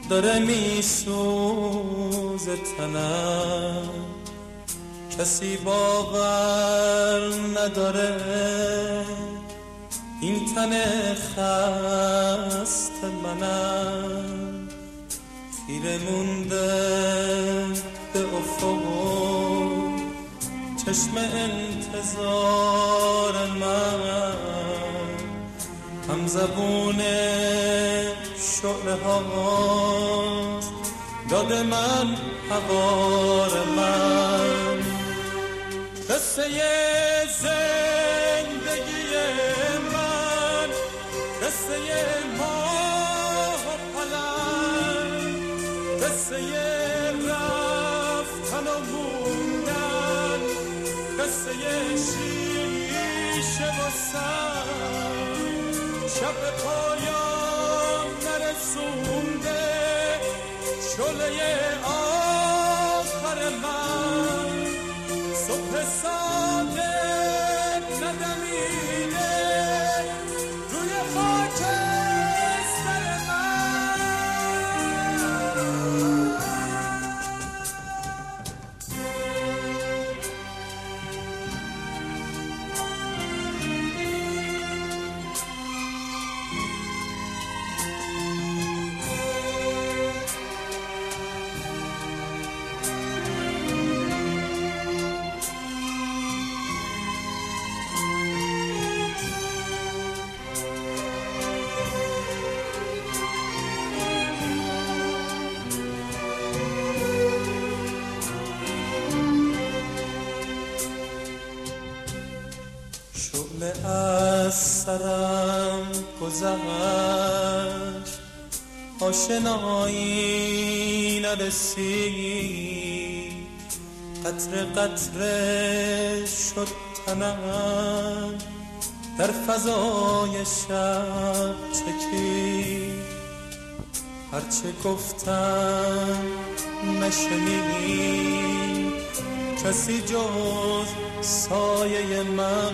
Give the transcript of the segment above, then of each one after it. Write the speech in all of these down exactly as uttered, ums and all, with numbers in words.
داره میسوزه تنم، کسی باور نداره این تن خسته منم، خیره مونده به افق چشم انتظار من، هم زبون شعله ها داده من حوار من، قصه زندگی من، قصه ماه و پلنگ، قصه رفتن و موندن، قصه شیشه و سنگ، شب پایان نرسونده شعله آخر من، صبح صادق ندمیده روی خاکستر من. شعله از سرم گذشت، آشنایی نرسید، قطره قطره شد تنم در فضای شب چکید، هرچه گفتم نشنید کسی جز سایه من،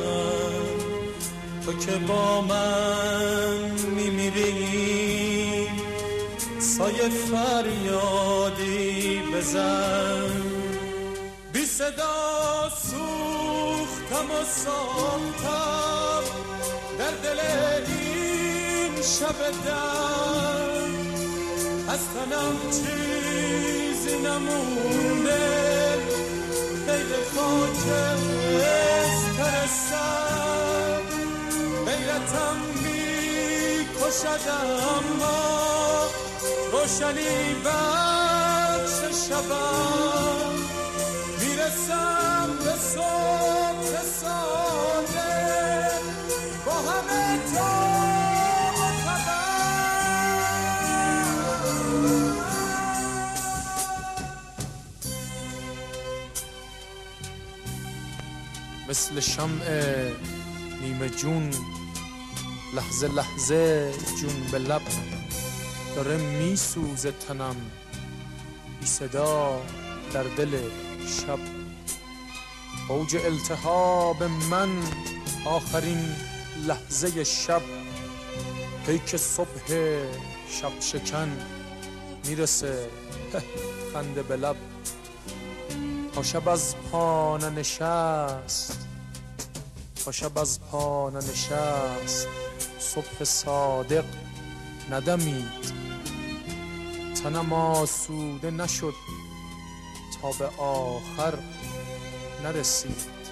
تو که با من میمیری سایه فریادی بزن، بی صدا سوختم و ساختم در دل این شب دم، از تنم چیزی نمونده غیر خاکستر سر، غیرتم میکشد اما روشنی بخش شبم، میرسم به صبح صادق با همه تاب و مثل شمع نیمه جون لحظه لحظه جون به لب، داره میسوزه تنم بی صدا در دل شب، اوج التهاب من آخرین لحظه شب، پیک صبح شب شکن میرسه خنده به لب، تا شب از پا ننشست، تا شب از پا ننشست صبح صادق ندمید، تنم آسوده نشد تا به آخر نرسید.